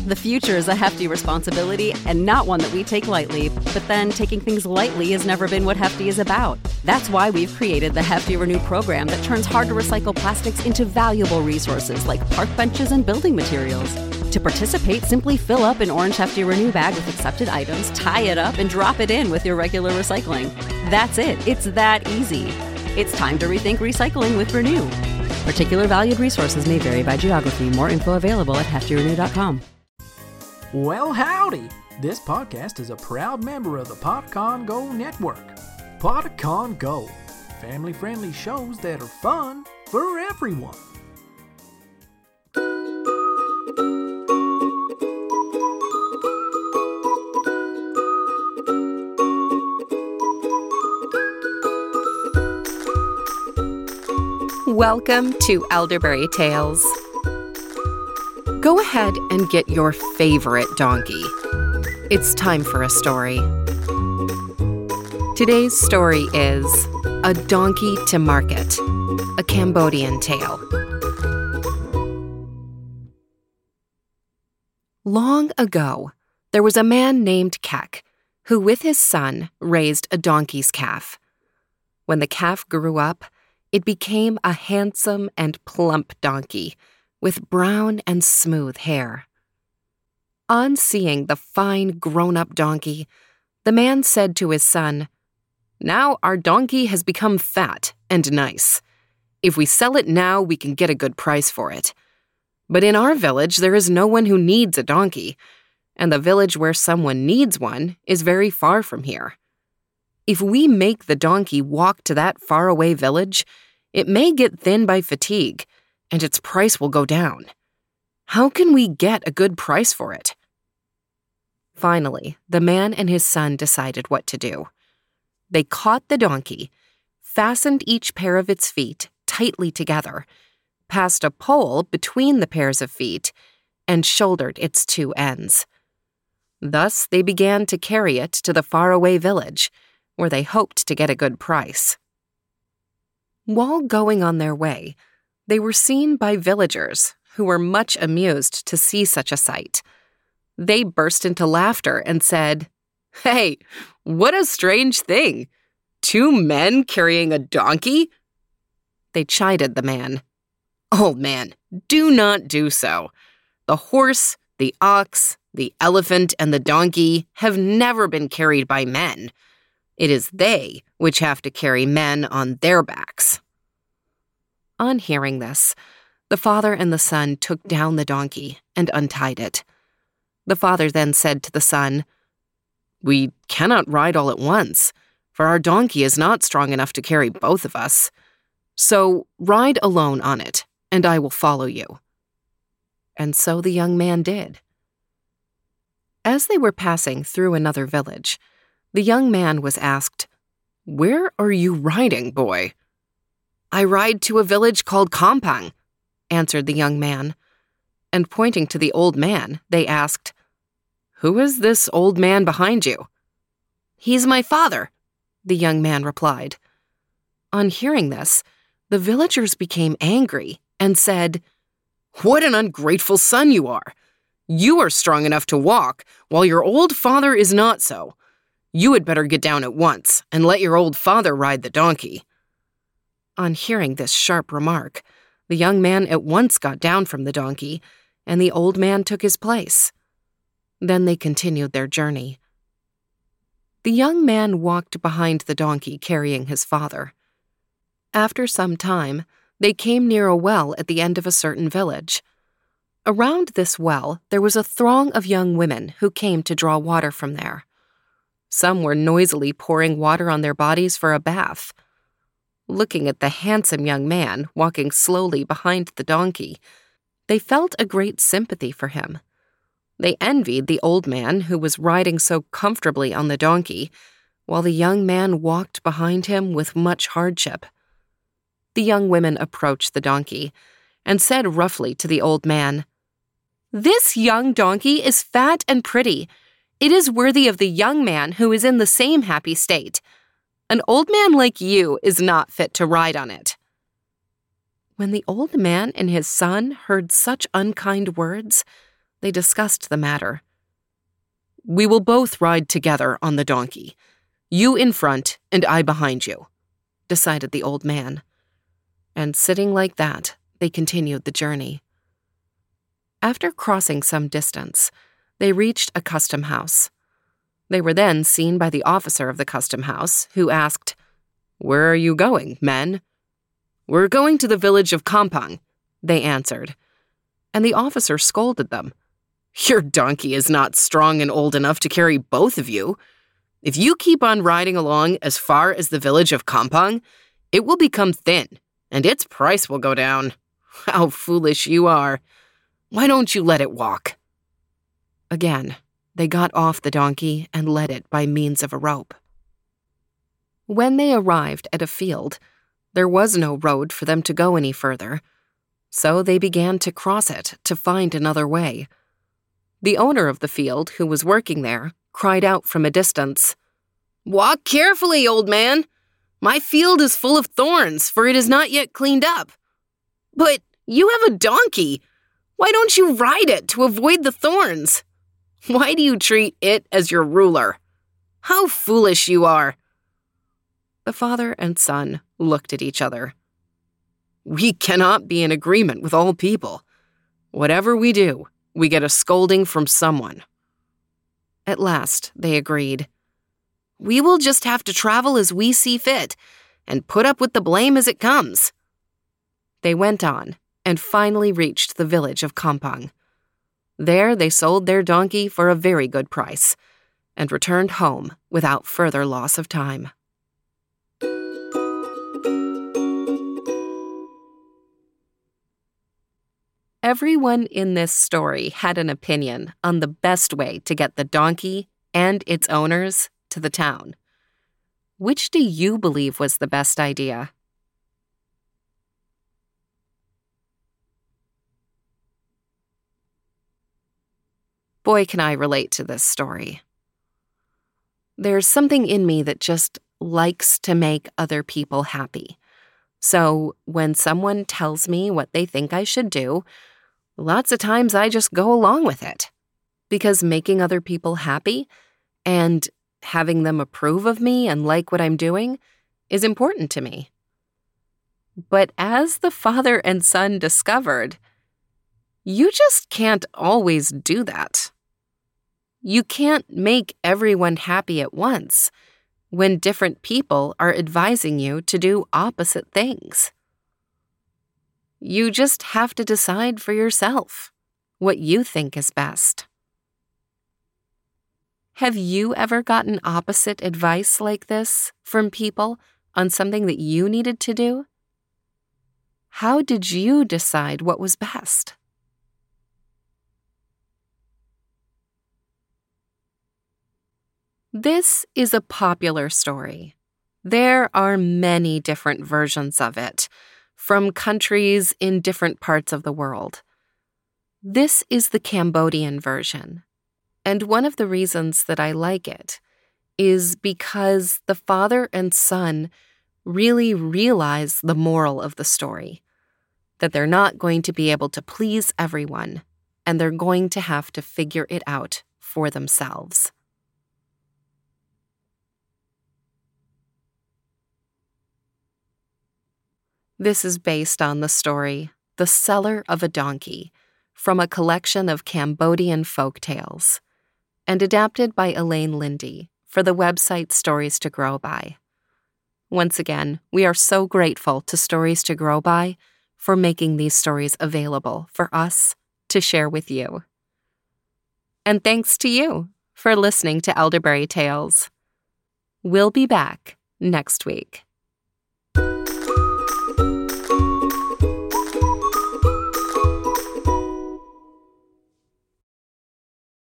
The future is a hefty responsibility and not one that we take lightly, but then taking things lightly has never been what Hefty is about. That's why we've created the Hefty Renew program that turns hard-to-recycle plastics into valuable resources like park benches and building materials. To participate, simply fill up an orange Hefty Renew bag with accepted items, tie it up, and drop it in with your regular recycling. That's it. It's that easy. It's time to rethink recycling with Renew. Particular valued resources may vary by geography. More info available at heftyrenew.com. Well, howdy! This podcast is a proud member of the PodCon Go network. PodCon Go, family-friendly shows that are fun for everyone. Welcome to Elderberry Tales. Go ahead and get your favorite donkey. It's time for a story. Today's story is A Donkey to Market, a Cambodian tale. Long ago, there was a man named Kek who with his son raised a donkey's calf. When the calf grew up, it became a handsome and plump donkey with brown and smooth hair. On seeing the fine grown-up donkey, the man said to his son, "Now our donkey has become fat and nice. If we sell it now, we can get a good price for it. But in our village, there is no one who needs a donkey, and the village where someone needs one is very far from here. If we make the donkey walk to that faraway village, it may get thin by fatigue, and its price will go down. How can we get a good price for it?" Finally, the man and his son decided what to do. They caught the donkey, fastened each pair of its feet tightly together, passed a pole between the pairs of feet, and shouldered its two ends. Thus, they began to carry it to the faraway village, where they hoped to get a good price. While going on their way, they were seen by villagers who were much amused to see such a sight. They burst into laughter and said, "Hey, what a strange thing! 2 men carrying a donkey?" They chided the man. "Old man, do not do so. The horse, the ox, the elephant, and the donkey have never been carried by men. It is they which have to carry men on their backs." On hearing this, the father and the son took down the donkey and untied it. The father then said to the son, "We cannot ride all at once, for our donkey is not strong enough to carry both of us. So ride alone on it, and I will follow you." And so the young man did. As they were passing through another village, the young man was asked, "Where are you riding, boy?" "I ride to a village called Kampang," answered the young man. And pointing to the old man, they asked, "Who is this old man behind you?" "He's my father," the young man replied. On hearing this, the villagers became angry and said, "What an ungrateful son you are! You are strong enough to walk, while your old father is not so. You had better get down at once and let your old father ride the donkey." On hearing this sharp remark, the young man at once got down from the donkey, and the old man took his place. Then they continued their journey. The young man walked behind the donkey carrying his father. After some time, they came near a well at the end of a certain village. Around this well, there was a throng of young women who came to draw water from there. Some were noisily pouring water on their bodies for a bath. Looking at the handsome young man walking slowly behind the donkey, they felt a great sympathy for him. They envied the old man who was riding so comfortably on the donkey, while the young man walked behind him with much hardship. The young women approached the donkey and said roughly to the old man, "This young donkey is fat and pretty. It is worthy of the young man who is in the same happy state. An old man like you is not fit to ride on it." When the old man and his son heard such unkind words, They discussed the matter. "We will both ride together on the donkey. You in front and I behind you," decided the old man. And sitting like that, they continued the journey. After crossing some distance, they reached a custom house. They were then seen by the officer of the custom house, who asked, "Where are you going, men?" "We're going to the village of Kampang," they answered. And the officer scolded them. "Your donkey is not strong and old enough to carry both of you. If you keep on riding along as far as the village of Kampang, it will become thin, and its price will go down. How foolish you are. Why don't you let it walk?" Again, they got off the donkey and led it by means of a rope. When they arrived at a field, there was no road for them to go any further, so they began to cross it to find another way. The owner of the field, who was working there, cried out from a distance, "Walk carefully, old man. My field is full of thorns, for it is not yet cleaned up." "But you have a donkey. Why don't you ride it to avoid the thorns? Why do you treat it as your ruler? How foolish you are." The father and son looked at each other. "We cannot be in agreement with all people. Whatever we do, we get a scolding from someone." At last, they agreed. "We will just have to travel as we see fit and put up with the blame as it comes." They went on and finally reached the village of Kampang. There they sold their donkey for a very good price and returned home without further loss of time. Everyone in this story had an opinion on the best way to get the donkey and its owners to the town. Which do you believe was the best idea? Boy, can I relate to this story. There's something in me that just likes to make other people happy. So when someone tells me what they think I should do, lots of times I just go along with it. Because making other people happy and having them approve of me and like what I'm doing is important to me. But as the father and son discovered, you just can't always do that. You can't make everyone happy at once when different people are advising you to do opposite things. You just have to decide for yourself what you think is best. Have you ever gotten opposite advice like this from people on something that you needed to do? How did you decide what was best? This is a popular story. There are many different versions of it, from countries in different parts of the world. This is the Cambodian version, and one of the reasons that I like it is because the father and son really realize the moral of the story, that they're not going to be able to please everyone, and they're going to have to figure it out for themselves. This is based on the story The Seller of a Donkey from a collection of Cambodian folk tales and adapted by Elaine Lindy for the website Stories to Grow By. Once again, we are so grateful to Stories to Grow By for making these stories available for us to share with you. And thanks to you for listening to Elderberry Tales. We'll be back next week.